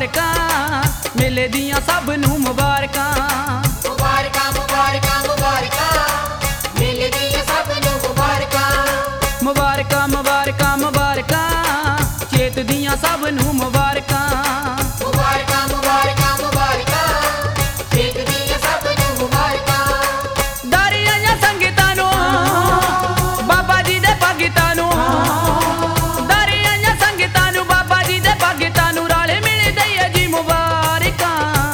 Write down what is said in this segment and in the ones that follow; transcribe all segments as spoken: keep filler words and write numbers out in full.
ਮੁਬਾਰਕਾਂ ਮੇਲੇ ਦੀਆਂ ਸਭ ਨੂੰ ਮੁਬਾਰਕਾਂ। ਮੁਬਾਰਕਾਂ ਮੁਬਾਰਕਾਂ ਮੁਬਾਰਕਾਂ ਮੇਲੇ ਦੀਆਂ ਸਭ ਨੂੰ ਮੁਬਾਰਕਾਂ। ਮੁਬਾਰਕਾਂ ਮੁਬਾਰਕਾਂ ਮੁਬਾਰਕਾਂ ਚੇਤ ਦੀਆਂ ਸਭ ਨੂੰ ਮੁਬਾਰਕਾਂ। ਮੁਬਾਰਕਾਂ ਮੁਬਾਰਕਾਂ ਮੁਬਾਰਕਾਂ ਚੇਤ ਦੀਆਂ ਸਭ ਨੂੰ ਮੁਬਾਰਕਾਂ। ਦਾਰੀ ਆਈਆਂ ਸੰਗਤਾਂ ਨੂੰ ਬਾਬਾ ਜੀ ਦੇ ਭਗਤਾਂ ਨੂੰ, ਦਾਰੀ ਆਈਆਂ ਸੰਗਤਾਂ ਨੂੰ ਬਾਬਾ ਜੀ ਦੇ ਭਗਤਾਂ ਨੂੰ ਰਲ ਮਿਲ ਦਈਏ ਜੀ ਮੁਬਾਰਕਾਂ।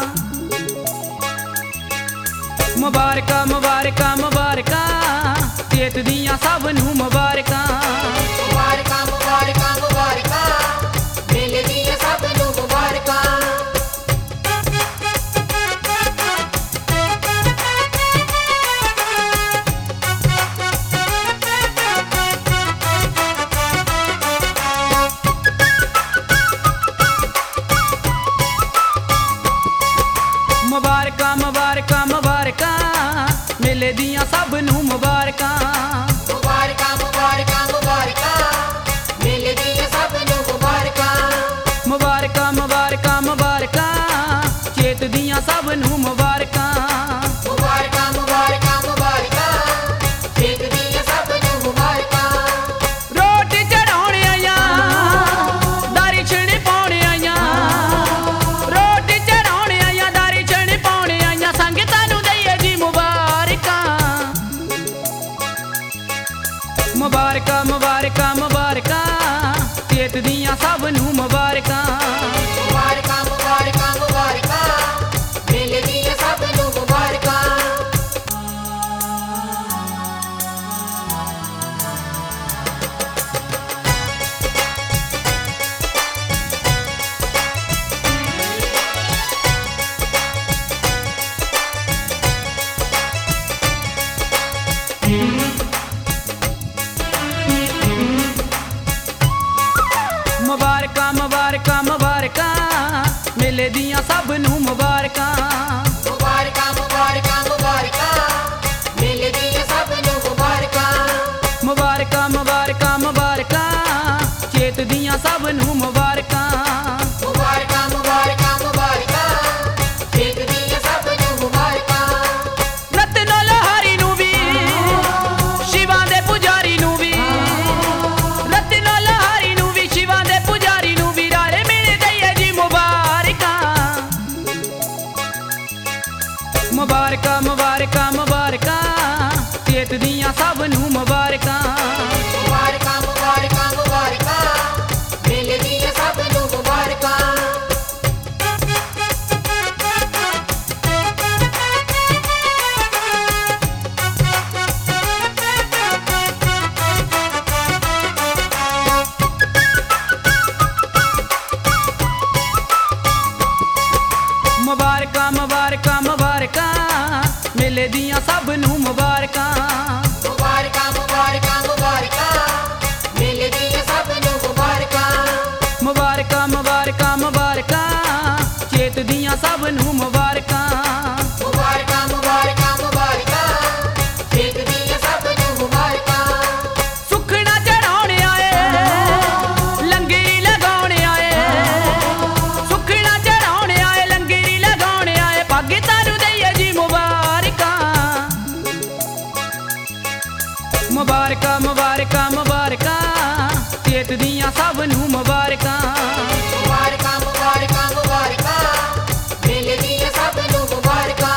ਮੁਬਾਰਕਾਂ ਮੁਬਾਰਕਾਂ ਮੁਬਾਰਕਾਂ ਚੇਤ ਦੀਆਂ ਸਭ ਨੂੰ ਮੁਬਾਰਕਾਂ। ਮੁਬਾਰਕਾਂ ਮੁਬਾਰਕਾਂ ਮੁਬਾਰਕਾਂ ਮੇਲੇ ਦੀਆਂ ਸਭ ਨੂੰ ਮੁਬਾਰਕਾਂ। ਮੁਬਾਰਕਾਂ ਮੁਬਾਰਕਾਂ ਮੁਬਾਰਕਾਂ ਮੇਲੇ ਦੀਆਂ ਸਭ ਨੂੰ ਮੁਬਾਰਕਾਂ। ਮੁਬਾਰਕਾਂ ਮੁਬਾਰਕਾਂ ਮੁਬਾਰਕਾਂ ਮੇਲੇ ਦੀਆਂ ਸਭ ਨੂੰ ਮੁਬਾਰਕਾਂ। ਮੁਬਾਰਕਾਂ ਮੁਬਾਰਕਾਂ ਮੁਬਾਰਕਾਂ ਚੇਤ ਦੀਆਂ ਸਭ ਨੂੰ ਮੁਬਾਰਕਾਂ। ਮੁਬਾਰਕਾਂ ਮੁਬਾਰਕਾਂ ਮੁਬਾਰਕਾਂ ਚੇਤ ਦੀਆਂ ਸਭ ਨੂੰ ਮੁਬਾਰਕਾਂ। ਰੋਟੀ ਚੜਾਉਣ ਆਈਆਂ ਦਾਰੀ ਛਿਣੀ ਪਾਉਣ ਆਈਆਂ, ਰੋਟੀ ਚੜਾਉਣ ਆਈਆਂ ਦਾਰੀ ਛਿਣੀ ਪਾਉਣ ਆਈਆਂ ਸੰਗਤਾਂ ਨੂੰ ਦਈਏ ਜੀ ਮੁਬਾਰਕਾਂ। ਮੁਬਾਰਕਾਂ ਮੁਬਾਰਕਾਂ ਮੁਬਾਰਕਾਂ ਚੇਤ ਦੀਆਂ ਸਭ ਨੂੰ ਮੁਬਾਰਕਾਂ। ਮੁਬਾਰਕਾਂ ਮੁਬਾਰਕਾਂ ਮੁਬਾਰਕਾਂ ਮੇਲੇ ਦੀਆਂ ਸਭ ਨੂੰ ਮੁਬਾਰਕਾਂ। ਮੁਬਾਰਕਾਂ ਮੁਬਾਰਕਾਂ ਮੁਬਾਰਕਾਂ ਮੇਲੇ ਦੀਆਂ ਸਭ ਨੂੰ ਮੁਬਾਰਕਾਂ। ਮੁਬਾਰਕਾਂ ਮੁਬਾਰਕਾਂ ਮੁਬਾਰਕਾਂ ਮੇਲੇ ਦੀਆਂ ਸਭ ਨੂੰ ਮੁਬਾਰਕਾਂ। ਮੁਬਾਰਕਾਂ ਮੁਬਾਰਕਾਂ ਮੁਬਾਰਕਾਂ ਚੇਤ ਦੀਆਂ ਸਭ ਨੂੰ ਮੁਬਾਰਕਾਂ। ਮੁਬਾਰਕਾਂ ਮੁਬਾਰਕਾਂ ਮੁਬਾਰਕਾਂ ਚੇਤ ਦੀਆਂ ਸਭ ਨੂੰ ਮੁਬਾਰਕਾਂ। ਰਤਨੋ ਲੋਹਾਰੀ ਨੂੰ ਵੀ ਸ਼ਿਵਾਂ ਦੇ ਪੁਜਾਰੀ ਨੂੰ ਵੀ, ਰਤਨੋ ਲੋਹਾਰੀ ਨੂੰ ਵੀ ਸ਼ਿਵਾਂ ਦੇ ਪੁਜਾਰੀ ਨੂੰ ਵੀ ਰਲ ਮਿਲ ਦਈਏ ਜੀ ਮੁਬਾਰਕਾਂ। ਮੁਬਾਰਕਾਂ ਮੁਬਾਰਕਾਂ ਮੁਬਾਰਕਾਂ ਚੇਤ ਦੀਆਂ ਸਭ ਨੂੰ ਮੁਬਾਰਕਾਂ। ਮੁਬਾਰਕਾਂ ਮੁਬਾਰਕਾਂ ਮੁਬਾਰਕਾਂ ਮੇਲੇ ਦੀਆਂ ਸਭ ਨੂੰ ਮੁਬਾਰਕਾਂ। ਮੁਬਾਰਕਾਂ ਮੁਬਾਰਕਾਂ ਮੁਬਾਰਕਾਂ ਮੇਲੇ ਦੀਆਂ ਸਭ ਨੂੰ ਮੁਬਾਰਕਾਂ। ਮੁਬਾਰਕਾਂ ਮੁਬਾਰਕਾਂ ਮੁਬਾਰਕਾਂ ਮੇਲੇ ਦੀਆਂ ਸਭ ਨੂੰ ਮੁਬਾਰਕਾਂ। ਮੁਬਾਰਕਾਂ ਮੁਬਾਰਕਾਂ ਮੁਬਾਰਕਾਂ ਚੇਤ ਦੀਆਂ ਸਭ ਨੂੰ ਮੁਬਾਰਕਾਂ। ਮੁਬਾਰਕਾਂ ਮੁਬਾਰਕਾਂ ਮੁਬਾਰਕਾਂ ਚੇਤ ਦੀਆਂ ਸਭ ਨੂੰ ਮੁਬਾਰਕਾਂ। ਸੁਖਣਾ ਚੜਾਉਣ ਆਏ ਲੰਗਰੀ ਲਗਾਉਣ ਆਏ, ਸੁਖਣਾ ਚੜਾਉਣ ਆਏ ਲੰਗਰੀ ਲਗਾਉਣ ਆਏ ਭਗਤਾਂ ਨੂੰ ਦਈਏ ਜੀ ਮੁਬਾਰਕਾਂ। ਮੁਬਾਰਕਾਂ ਮੁਬਾਰਕਾਂ ਮੁਬਾਰਕਾਂ ਚੇਤ ਦੀਆਂ ਸਭ ਨੂੰ ਮੁਬਾਰਕਾਂ। ਮੁਬਾਰਕਾਂ ਮੁਬਾਰਕਾਂ ਮੁਬਾਰਕਾਂ ਮੇਲੇ ਦੀਆਂ ਸਭ ਨੂੰ ਮੁਬਾਰਕਾਂ।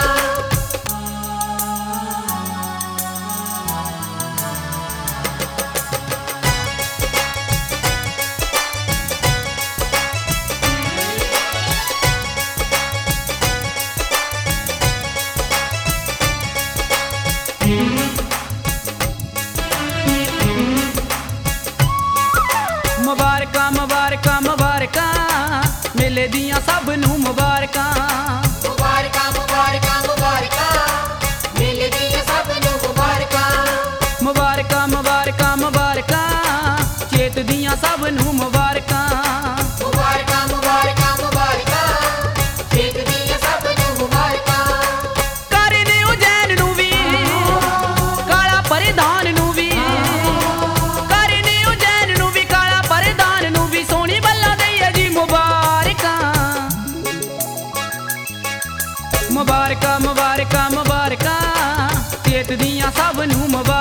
ਮੁਬਾਰਕਾਂ ਮੁਬਾਰਕਾਂ ਮੁਬਾਰਕਾਂ ਮੇਲੇ ਦੀਆਂ ਸਭ ਨੂੰ ਮੁਬਾਰਕਾਂ। ਮੁਬਾਰਕਾਂ ਮੁਬਾਰਕਾਂ ਮੁਬਾਰਕਾਂ ਮੇਲੇ ਦੀਆਂ ਸਭ ਨੂੰ ਮੁਬਾਰਕਾਂ। ਮੁਬਾਰਕਾਂ ਮੁਬਾਰਕਾਂ ਮੁਬਾਰਕਾਂ ਚੇਤ ਦੀਆਂ ਸਭ ਨੂੰ ਮੁਬਾਰਕਾਂ। ਮੁਬਾਰਕਾਂ ਮੁਬਾਰਕਾਂ ਮੁਬਾਰਕਾਂ ਚੇਤ ਦੀਆਂ ਸਭ ਨੂੰ ਮੁਬਾਰਕਾਂ। ਕਰਨੇ ਉਜੈਨ ਨੂੰ ਵੀ ਕਾਲਾ ਪਰਿਧਾਨ ਨੂੰ ਵੀ, ਕਰਨੇ ਉਜੈਨ ਨੂੰ ਵੀ ਕਾਲਾ ਪਰਿਧਾਨ ਨੂੰ ਵੀ ਸੋਹਣੀ ਬੱਲਾ ਦਈਏ ਜੀ ਮੁਬਾਰਕਾਂ। ਸਿਹਤ ਦੀਆਂ ਸਭ ਨੂੰ ਮੁਬਾਰਕਾਂ।